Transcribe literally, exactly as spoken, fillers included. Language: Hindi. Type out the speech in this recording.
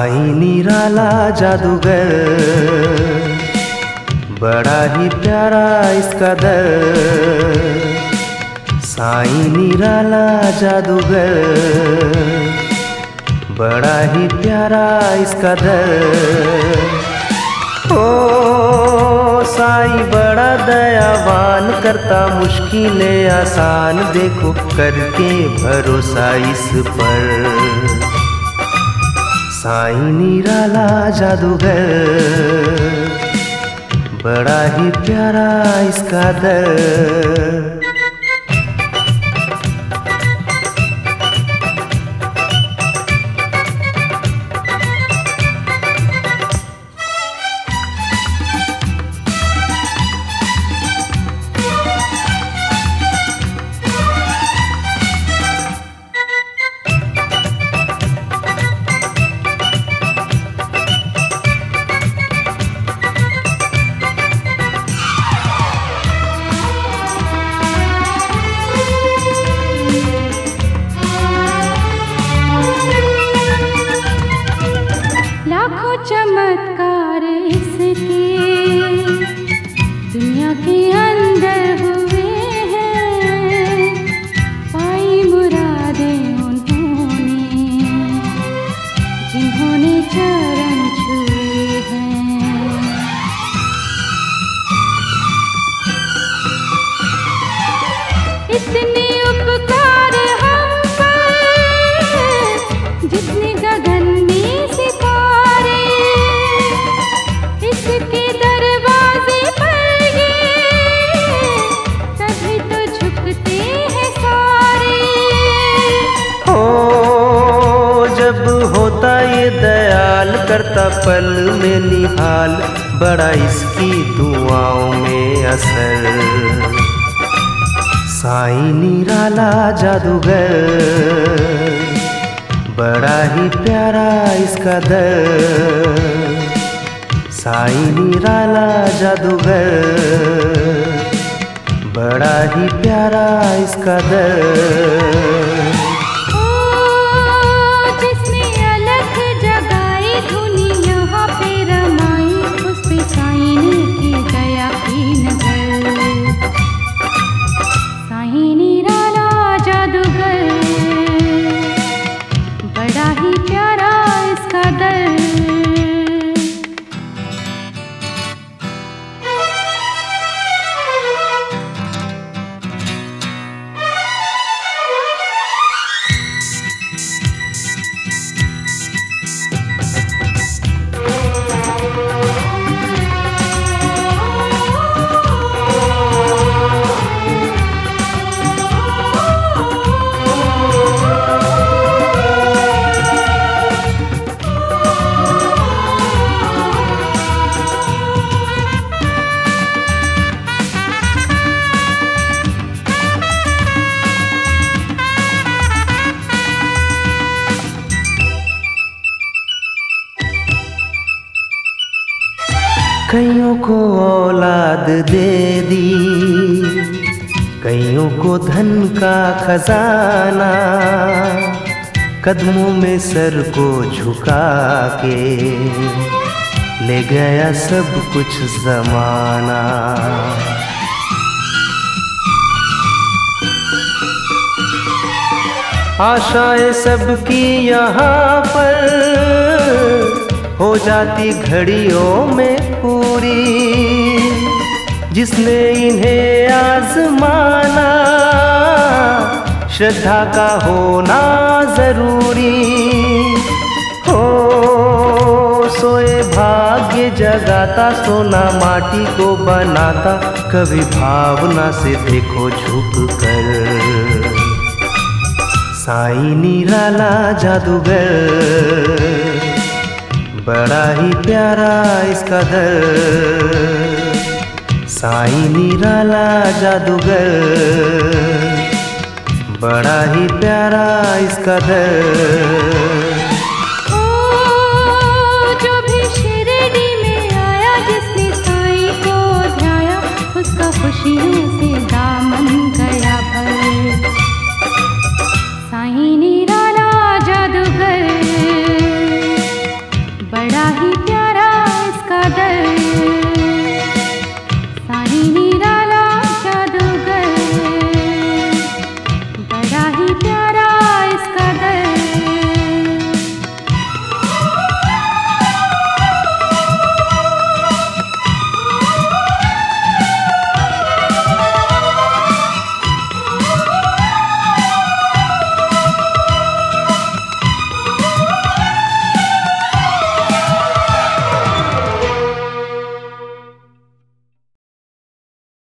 साईं निराला जादूगर, बड़ा ही प्यारा इसका दर। साईं निराला जादूगर, बड़ा ही प्यारा इसका दर। ओ साईं बड़ा दयावान, करता मुश्किलें आसान, देखो करके भरोसा इस पर। साईं निराला जादूगर, बड़ा ही प्यारा इसका दर। चमत्कार इसके दुनिया के अंदर हुए हैं, पाई मुरादें उन्होंने जिन्होंने चरण छुए हैं। इतने उपकार हम पर जितने गगन में सितारे, इसके दरवाजे पर ये तभी तो झुकते हैं सारे। हो जब होता ये दयाल, करता पल में निहाल, बड़ा इसकी दुआओं में असर। साईं निराला जादूगर, बड़ा ही प्यारा इसका दर। साईं निराला जादूगर, बड़ा ही प्यारा इसका दर। जिसने अलग जगाई धुनी यहाँ पे रमाई, उस पे साईं ने की दया की नजर। साईं निराला जादूगर, बड़ा ही प्यारा इसका दर। कईयों को औलाद दे दी, कईयों को धन का खजाना, कदमों में सर को झुका के ले गया सब कुछ जमाना। आशाएं सबकी यहाँ पर हो जाती घड़ियों में पूरी, जिसने इन्हें आजमाना, श्रद्धा का होना जरूरी। हो सोए भाग्य जगाता, सोना माटी को बनाता, कभी भावना से देखो झुक कर। साईं निराला जादूगर, बड़ा ही प्यारा इसका दर। साईं निराला जादूगर, बड़ा ही प्यारा इसका दर।